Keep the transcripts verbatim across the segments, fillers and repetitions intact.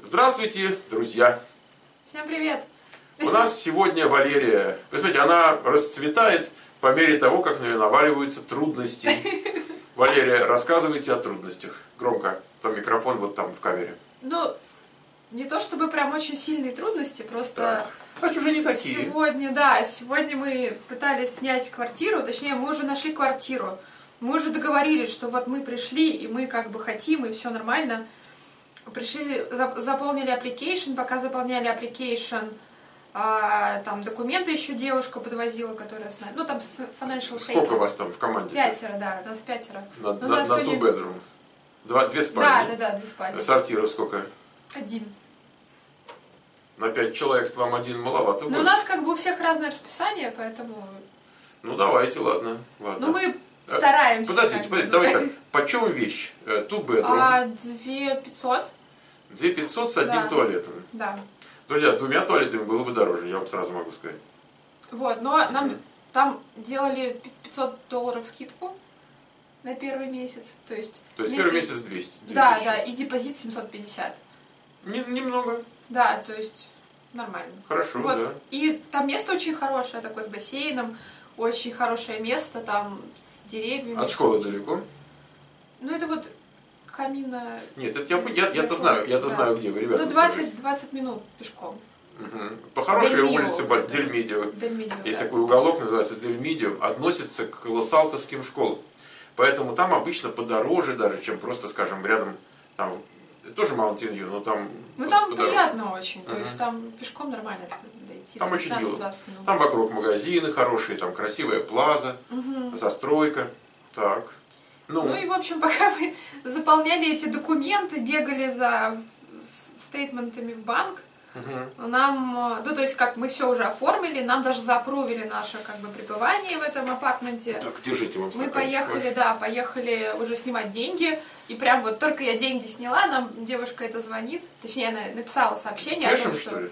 Здравствуйте, друзья! Всем привет! У нас сегодня Валерия. Вы смотрите, она расцветает по мере того, как на нее наваливаются трудности. Валерия, рассказывайте о трудностях. Громко. Там микрофон вот там в камере. Ну, не то чтобы прям очень сильные трудности, просто... Так. А уже не такие. Сегодня, да, сегодня мы пытались снять квартиру, точнее, мы уже нашли квартиру. Мы уже договорились, что вот мы пришли, и мы как бы хотим, и все нормально. Пришли, заполнили application, пока заполняли application, а, там документы еще девушка подвозила, которая с нами. Ну, там financial statement. Сколько у вас там в команде? Пятеро, да, нас пятеро. На, на, на, на сегодня... two bedroom? Два, две спальни? Да, да, да, две спальни. Сортиров сколько? Один. На пять человек вам один маловато будет. Ну, у нас как бы у всех разное расписание, поэтому... Ну, давайте, ладно. ладно. Ну, мы стараемся. Подождите, подождите, давайте так. Почем вещь? Two bedroom? А, две пятьсот. Две пятьсот с одним да. туалетом? Да. Друзья, с двумя туалетами было бы дороже, я вам сразу могу сказать. Вот, но нам mm. там делали пятьсот долларов скидку на первый месяц. То есть, То есть первый месяц двести? Да, да, и депозит семьсот пятьдесят. Не, немного. Да, то есть нормально. Хорошо, вот. да. И там место очень хорошее, такое с бассейном, очень хорошее место, там с деревьями. От школы далеко? Ну, это вот камина... Нет, это я, я, я-то знаю, я-то да. знаю, где вы, ребята. Ну, двадцать минут пешком. Угу. По хорошей Дель улице Мио, Дель Мидио. Дель Мидио, есть да. такой уголок, называется Дель Мидио, относится к лос-алтовским школам. Поэтому там обычно подороже даже, чем просто, скажем, рядом, там, тоже Mountain View, но там Ну, там подороже. приятно очень, то угу. есть там пешком нормально дойти. Там очень мило. Там вокруг магазины хорошие, там красивая плаза, угу. застройка. Так. Ну. ну и, в общем, пока мы заполняли эти документы, бегали за стейтментами в банк, угу. нам, ну то есть как мы все уже оформили, нам даже заапрувили наше как бы пребывание в этом апартменте. Так, держите вам Мы поехали, ваш. да, поехали уже снимать деньги, и прям вот только я деньги сняла, нам девушка это звонит, точнее она написала сообщение Кэшем, о том, что... что ли?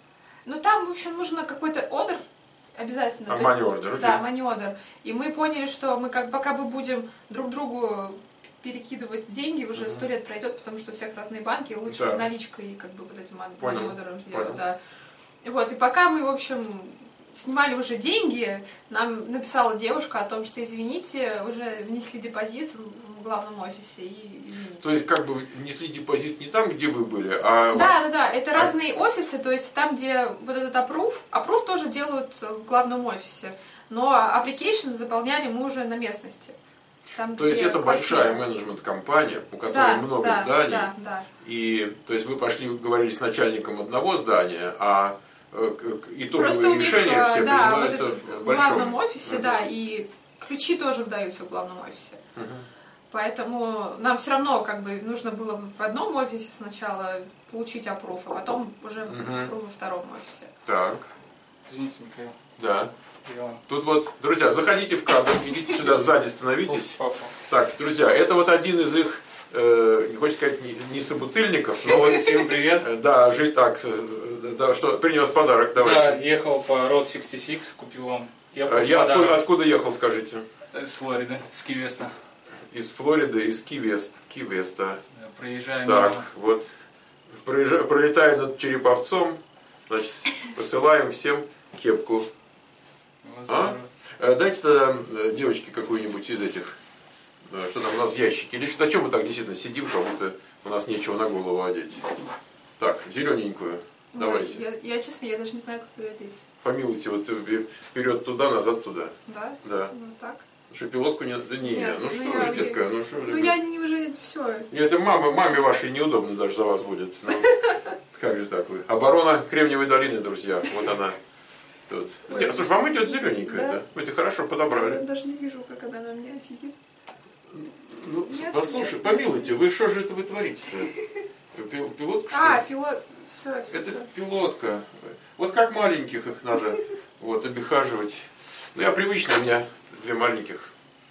Ну там, в общем, нужно какой-то ордер. Обязательно. А money order, okay. Да, money order. И мы поняли, что мы как пока мы будем друг другу перекидывать деньги, уже сто uh-huh. лет пройдет, потому что у всех разные банки, лучше да. наличкой как бы вот этим money order сделать. Да. Вот, и пока мы, в общем, снимали уже деньги, нам написала девушка о том, что, извините, уже внесли депозит в главном офисе и извините. То есть как бы внесли депозит не там, где вы были, а... Да, вас... да, да, это а... разные офисы, то есть там, где вот этот approve, approve тоже делают в главном офисе, но application заполняли мы уже на местности. Там, то есть это квартира. Большая менеджмент-компания, у которой да, много да, зданий, да, да. И то есть вы пошли, говорили с начальником одного здания, а итоговые Просто решения них, все да, принимаются вот в, в большом главном офисе, uh-huh. да, и ключи тоже выдаются в главном офисе. Uh-huh. Поэтому нам все равно как бы нужно было в одном офисе сначала получить аппрув, а потом уже uh-huh. аппрув во втором офисе. Так. Извините, Михаил. Да. Иван. Тут вот, друзья, заходите в кадр, идите сюда сзади, становитесь. Так, друзья, это вот один из их, э, не хочется сказать, не, не собутыльников, но вот... Всем привет. Да, жить так, да, что, принес подарок, давайте. Да, ехал по Road шестьдесят шесть, купил вам. Я, Я откуда, откуда ехал, скажите? Из Флориды, с Ки-Веста. Из Флориды, из Ки-Вест, Ки-Веста. Да, проезжаем. Так, мимо. вот, проезжа, пролетая над Череповцом, значит, посылаем всем кепку. А? Дайте тогда девочке какую-нибудь из этих, что там у нас в ящике. Или что, о чем мы так действительно сидим, как будто у нас нечего на голову одеть. Так, зелененькую. Ой, давайте. Я, я, честно, я даже не знаю, как ее одеть. Помилуйте, вот вперед туда, назад туда. Да? Да. Ну так. Что, пилотку не... Да не, Нет, ну, ну что я, вы, детка, я, ну что Ну я не уже все. Нет, это мама, маме вашей неудобно даже за вас будет. Ну, как же так вы? Оборона Кремниевой долины, друзья. Вот она. Тут. Нет, слушай, вам идет зелененькая-то. Да? Вы это хорошо подобрали. Я даже не вижу, как она на мне сидит. Ну, нет, послушай, нет. помилуйте, вы что же это вы творите-то? Пил, пилотка, что А, ли? пилот. Все, все. Это все. пилотка. Вот как маленьких их надо вот, обихаживать. Ну, я привычно, у меня две маленьких.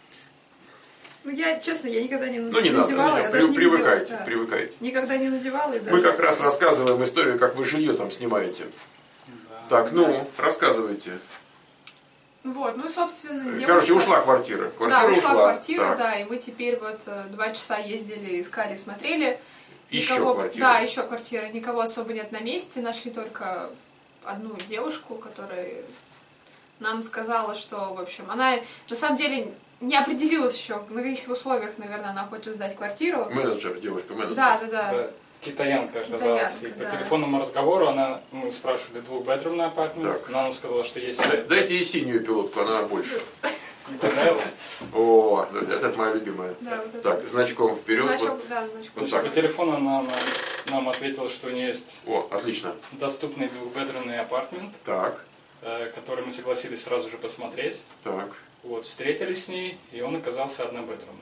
Ну, я, честно, я никогда не Ну, не надевала. надо, я при, даже привыкайте, не видела, да. привыкайте. Никогда не надевала. И даже... Мы как раз рассказываем историю, как вы жилье там снимаете. Да. Так, ну, рассказывайте. Вот, ну и, собственно, девушка... Короче, ушла квартира. Квартира да, ушла, ушла квартира, так. Да, и мы теперь вот два часа ездили, искали, смотрели. Еще никого, квартиры? Да, еще квартиры. Никого особо нет на месте. Нашли только одну девушку, которая нам сказала, что, в общем, она на самом деле не определилась еще, на каких условиях, наверное, она хочет сдать квартиру. Менеджер, девушка, менеджер. Да, да, да. Да, китаянка оказалась. Китаянка, И по да. телефонному разговору она, мы спрашивали двухбедрумный апартмент, она нам сказала, что есть... Дайте ей синюю пилотку, она больше. Не понравилось? О, это моя любимая. Да, вот это. Так, значком вперед. Значок, вот. да, значком. Вот так. По телефону она нам, нам ответила, что у нее есть О, отлично. доступный двухбедрумный апартмент, Так, э, который мы согласились сразу же посмотреть. так. Вот, встретились с ней, и он оказался однобедрумным.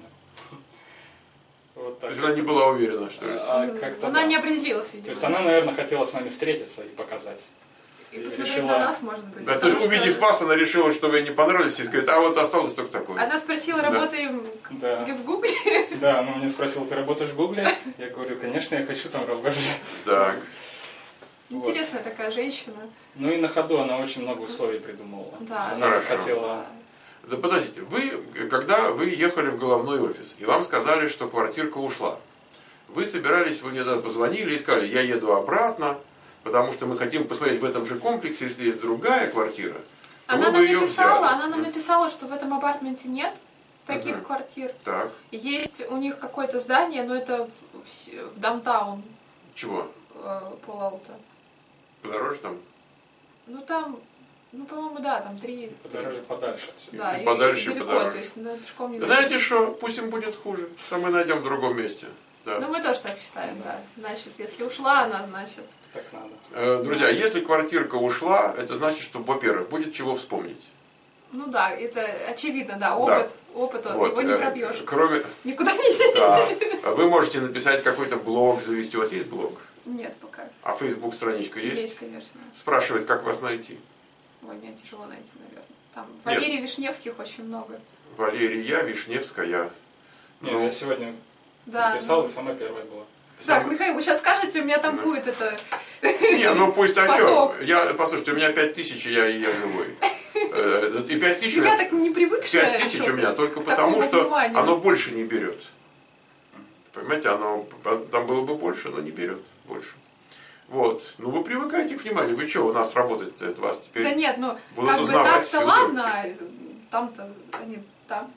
Вот То так. есть она не была уверена, что это. А, как-то Она да. не определилась, То видимо. есть она, наверное, хотела с нами встретиться и показать. И посмотреть решила- на нас, может быть. Это потому увидев что вас, она решила, что вы не понравились, и говорит, а вот осталось только такое. Она спросила, Да. работаем Да. где в Гугле? Да, она меня спросила, ты работаешь в Гугле? Я говорю, конечно, я хочу там работать. Так. Вот. Интересная такая женщина. Ну и на ходу она очень много условий придумывала. Да. Она же Хорошо. хотела... Да подождите, вы, когда вы ехали в головной офис, и вам сказали, что квартирка ушла, вы собирались, вы мне тогда позвонили и сказали, я еду обратно, потому что мы хотим посмотреть в этом же комплексе, если есть другая квартира. то Она вы бы нам ее написала, взяли. она нам написала, что в этом апартменте нет таких Мгм. квартир. Так, Есть у них какое-то здание, но это в, в- в даунтаун чего? э, Пол-Аута. Подороже там? Ну там, ну по-моему, да, там три. Подороже, подальше отсюда. Да, И и, подальше, и далеко, подороже. то есть на пешком не Знаете дойдешь. что, пусть им будет хуже, там мы найдем в другом месте. Да. Ну мы тоже так считаем, да. Значит, если ушла она, значит. Так надо. Э, Друзья, если квартирка ушла, это значит, что, во-первых, будет чего вспомнить. Ну да, это очевидно, да, опыт, опыт, Вот, его не э, пробьешь. Кроме, Никуда не да, вы можете написать какой-то блог, завести. У вас есть блог? Нет пока. А Facebook страничка есть? Есть, конечно. Спрашивает, как вас найти. Ой, меня тяжело найти, наверное. Там Нет. Валерий Вишневских очень много. Валерия Вишневская. Не, Ну, я сегодня Да. написал, ну. и самая первая была. Так, сам- Михаил, вы сейчас скажете, у меня там Да. будет это... Не, ну пусть о Поток. чем. Я, послушайте, у меня пять тысяч, и я, и я живой. Э, И пять тысяч, у Я меня- так не привыкшая. пять тысяч еще у меня к только такому потому, что вниманию. оно больше не берет. Понимаете, оно там было бы больше, но не берет больше. Вот. Ну вы привыкаете к вниманию. Вы что, у нас работать от вас теперь? Да нет, ну, Будут как бы узнавать так-то всюду. ладно, а там-то они там.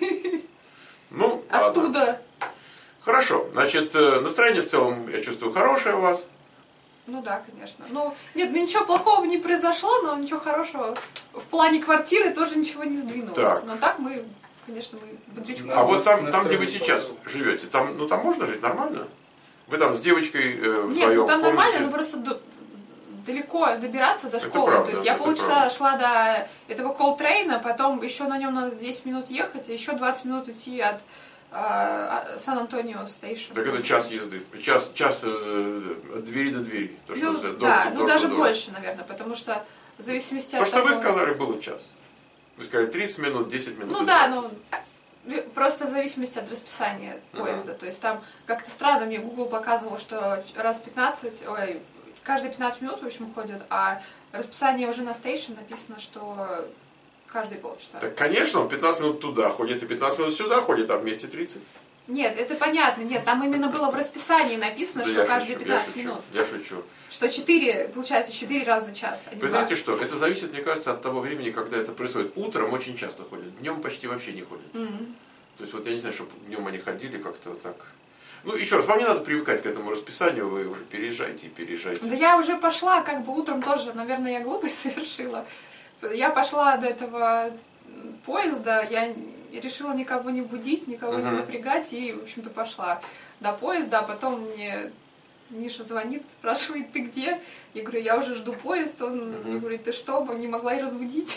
Ну, ладно. Оттуда. Хорошо. Значит, э, настроение в целом, я чувствую, хорошее у вас. Ну да, конечно. Ну, нет, ну ничего плохого не произошло, но ничего хорошего. В плане квартиры тоже ничего не сдвинулось. Так. Но так мы, конечно, мы бодрячком. Да, А вот там, настроение там, где вы сейчас хорошее. живете, там, ну там можно жить нормально? Вы там с девочкой э, вдвоем Нет, ну там в комнате? нормально, но просто д- далеко добираться до Это школы. правда, То есть я это полчаса правда. шла до этого колл-трейна, потом еще на нем надо десять минут ехать, и еще двадцать минут идти от э, Сан-Антонио стейшн. Так это час езды. Час, час э, от двери до двери. То, что Ну, называется, да, door to ну door даже to door. больше, наверное, потому что в зависимости То, от что вы того- сказали, было час. Вы сказали тридцать минут, десять минут. Ну и да, двадцать. ну просто в зависимости от расписания Ага. поезда. То есть там как-то странно, мне Google показывал, что раз пятнадцать, ой, каждые пятнадцать минут, в общем, ходят, а расписание уже на стейшн написано, что каждые полчаса. Так, конечно, он пятнадцать минут туда ходит и пятнадцать минут сюда ходит, а вместе тридцать. Нет, это понятно, нет, там именно было в расписании написано, Да что я каждые шучу, я пятнадцать шучу, минут. Я шучу. Что четыре, получается, четыре раза за час, а не Вы два. знаете что, это зависит, мне кажется, от того времени, когда это происходит. Утром очень часто ходят, днем почти вообще не ходят. Мгм. То есть вот я не знаю, чтобы днем они ходили как-то вот так. Ну, еще раз, вам не надо привыкать к этому расписанию, вы уже переезжайте и переезжайте. Да я уже пошла, как бы утром тоже, наверное, я глупость совершила. Я пошла до этого поезда, я решила никого не будить, никого не Мгм. напрягать, и, в общем-то, пошла до поезда, а потом мне Миша звонит, спрашивает, ты где? Я говорю, я уже жду поезд, он Мгм. мне говорит, ты что, не могла и разбудить?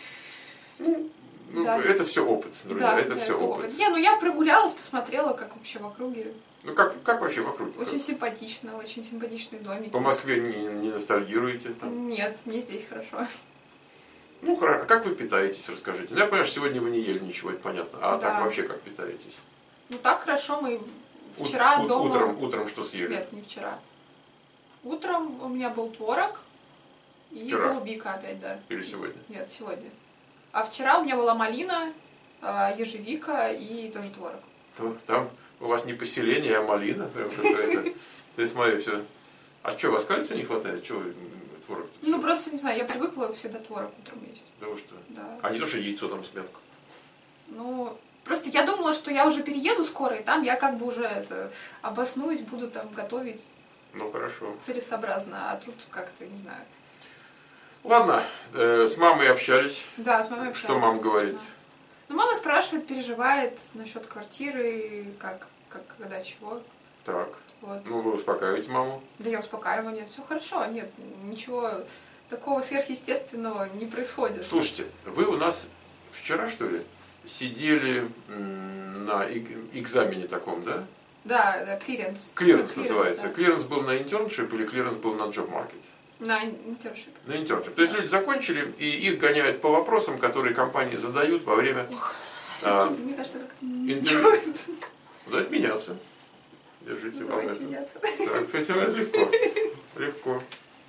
Ну, Да. это все опыт, друзья, Да, это да, все это опыт. опыт. Не, ну я прогулялась, посмотрела, как вообще в округе. Ну, как, как вообще вокруг? Очень симпатично, очень симпатичные домики. По Москве не, не ностальгируете? Там? Нет, мне здесь хорошо. Ну, хорошо. А как вы питаетесь, расскажите? Ну, я понимаю, что сегодня вы не ели ничего, это понятно. А Да. так вообще как питаетесь? Ну так хорошо, мы Ут- вчера ут- дома... Утром, утром что съели? Нет, не вчера. Утром у меня был творог и Вчера? голубика опять, да. Или сегодня? Нет, сегодня. А вчера у меня была малина, э, ежевика и тоже творог. То- Там, У вас не поселение, а малина прям какая-то. То есть, смотри, все. А что, у вас кальция не хватает? Чего творог? Ну, просто, не знаю, я привыкла всегда творог утром есть. Да вы что? Да. А не то, что яйцо там сметку. Ну, просто я думала, что я уже перееду скоро, и там я как бы уже это, обоснуюсь, буду там готовить. Ну, хорошо. Целесообразно, а тут как-то, не знаю. Ладно, э, с мамой общались. Да, с мамой общались. Что мама говорит? Ну, мама спрашивает, переживает насчет квартиры, как, как, когда, чего. Так. Вот. Ну, вы успокаиваете маму? Да я успокаиваю, нет, все хорошо, нет, ничего такого сверхъестественного не происходит. Слушайте, вы у нас вчера, что ли, сидели на экзамене таком, да? Да, да, клиренс. Клиренс ну, называется. Да. Клиренс был на интерншип или клиренс был на джоб-маркет? На интерншип. На интерншип. То есть люди закончили, и их гоняют по вопросам, которые компании задают во время... Ох, а, мне кажется, как-то интервью. Дать меняться. Держите вам это. Меняться. Так, это легко. Легко.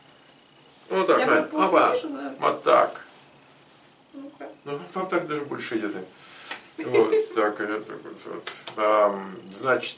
Ну так, Я Надь, опа, пишу, да. вот так. Ну-ка. Ну, вам так даже больше идет. Вот, так, это вот, вот. А, значит,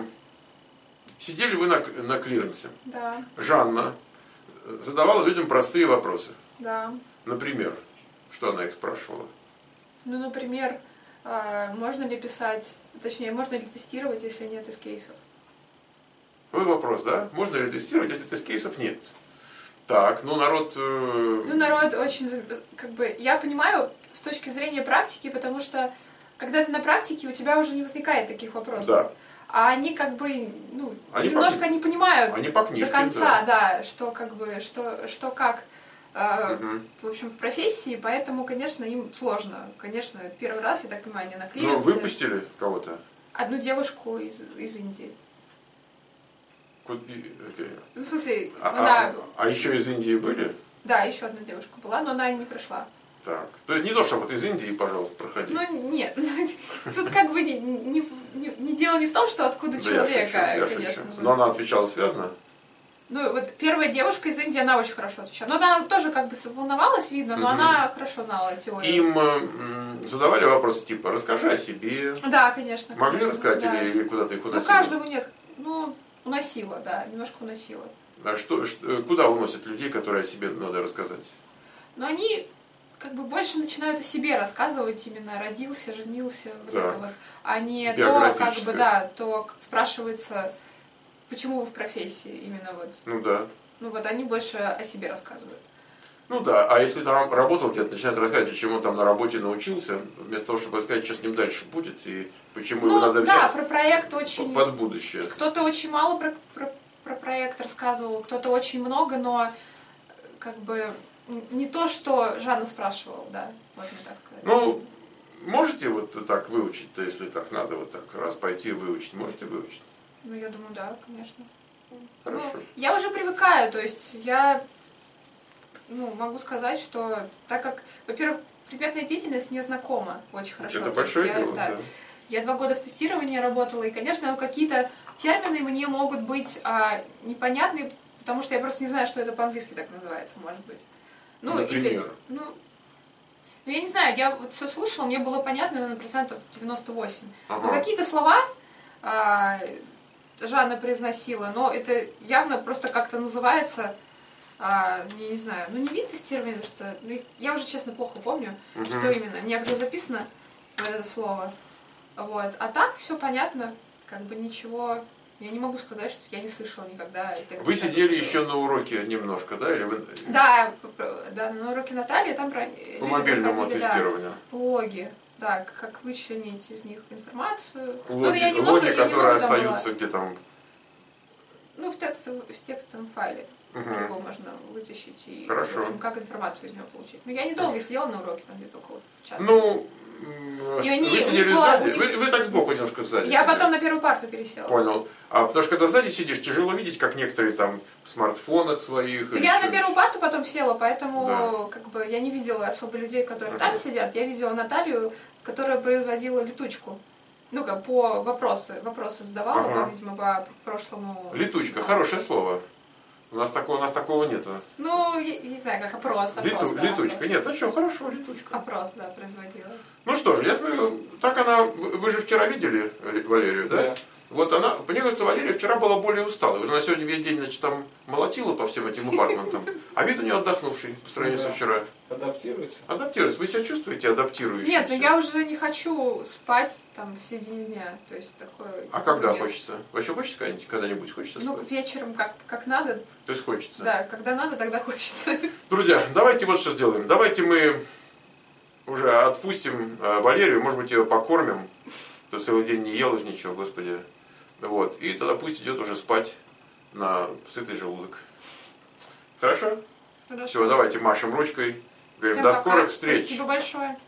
сидели вы на, на клиренсе. Да. Жанна задавала людям простые вопросы. Да. Например, что она их спрашивала? Ну, например, можно ли писать, точнее, можно ли тестировать, если нет из кейсов? Твой вопрос, да? Можно ли тестировать, если тест-кейсов нет? Так, ну народ... Э... Ну, народ очень, как бы, я понимаю с точки зрения практики, потому что, когда ты на практике, у тебя уже не возникает таких вопросов. Да. А они как бы, ну, они немножко по... не понимают они по книжке, до конца, да. да, что как бы, что, что как, э, угу. в общем, в профессии, поэтому, конечно, им сложно. Конечно, первый раз, я так понимаю, они на клиренсе. Ну, выпустили кого-то? Одну девушку из, из Индии. Okay. В смысле, а, она... А, а еще из Индии были? Да, еще одна девушка была, но она не прошла. Так. То есть не то, что вот из Индии, пожалуйста, проходи. Ну, нет. Тут как бы не, не, не, не дело не в том, что откуда да человека, я шучу, я конечно шучу. же. Но она отвечала связно? Ну, вот первая девушка из Индии, она очень хорошо отвечала. Но она тоже как бы волновалась, видно, но угу. она хорошо знала теорию. Им э, задавали вопросы типа, расскажи о себе. Да, конечно. Могли конечно, рассказать да. или, или куда-то их уносило? Ну, каждому нет. Ну, уносила, да, немножко уносила. А что, что, куда уносят людей, которые о себе надо рассказать? Ну, они как бы больше начинают о себе рассказывать, именно родился, женился, вот да. это вот. А не то, как бы, да, то спрашивается, почему вы в профессии, именно вот. Ну да. Ну вот, они больше о себе рассказывают. Ну да, а если там работал где-то, начинают рассказывать, чему он там на работе научился, вместо того, чтобы сказать, что с ним дальше будет, и почему ну, его надо да, взять про проект очень... под будущее. Кто-то очень мало про, про, про проект рассказывал, кто-то очень много, но как бы не то, что Жанна спрашивала, да, можно так сказать. Ну, можете вот так выучить-то, если так надо, вот так раз пойти выучить, можете выучить? Ну, я думаю, да, конечно. Хорошо. Ну, я уже привыкаю, то есть я... Ну, могу сказать, что так как, во-первых, предметная деятельность мне знакома очень хорошо. Это большое я, дело, да. да. Я два года в тестировании работала, и, конечно, какие-то термины мне могут быть а, непонятны, потому что я просто не знаю, что это по-английски так называется, может быть. Ну, Например? или, ну, ну, я не знаю, я вот все слушала, мне было понятно на процентов девяносто восемь. Ага. Но какие-то слова а, Жанна произносила, но это явно просто как-то называется... А, я не знаю, ну не вид тестирования, что... Ну, я уже, честно, плохо помню, uh-huh. что именно. У меня просто записано вот это слово. Вот. А так все понятно, как бы ничего... Я не могу сказать, что я не слышала никогда. Этих, вы сидели еще на уроке немножко, да? Или вы... Да, да, на уроке Натальи там про... По мобильному тестированию. Да, логи. Да, как вычленить из них информацию. Логи, ну, я немного, логи я которые немного остаются была. где там... Ну, в, текст, в текстовом файле. Угу. Его можно вытащить и, Хорошо. в общем, как информацию из него получить. Но я недолго сидела на уроке, там где-то около часа. Ну, и они, вы сидели была, сзади, них... вы, вы так сбоку немножко сзади. Я сидели. потом на первую парту пересела. Понял. А потому что когда сзади сидишь, тяжело видеть, как некоторые там в смартфонах своих. Я на первую парту потом села, поэтому да. как бы я не видела особо людей, которые uh-huh. там сидят. Я видела Наталью, которая производила летучку. Ну как, по вопросы. Вопросы задавала, uh-huh. по, видимо, по прошлому... Летучка, хорошее слово. У нас такого, у нас такого нет. Ну, я не знаю, как опрос. опрос Лету, да, летучка. опрос. Нет, а что, хорошо, летучка. Опрос, да, производила. Ну что же, я смотрю, так она, вы же вчера видели Валерию, да? Да. Вот она, мне кажется, Валерия вчера была более усталой. Вот она сегодня весь день, значит, там молотила по всем этим апартментам, а вид у нее отдохнувший по сравнению да. со вчера. Адаптируется? Адаптируется. Вы себя чувствуете адаптирующимся? Нет, но я уже не хочу спать там в середине дня. То есть такое... А когда нет. хочется? Вообще хочется когда-нибудь, когда-нибудь хочется спать? Ну, вечером как, как надо. То есть хочется? Да, когда надо, тогда хочется. Друзья, давайте вот что сделаем. Давайте мы уже отпустим Валерию, может быть, ее покормим. То целый день не ел ничего, господи. Вот. И тогда пусть идет уже спать на сытый желудок. Хорошо? Хорошо. Все, давайте машем ручкой. Говорим, Всем до пока. скорых встреч. Спасибо большое.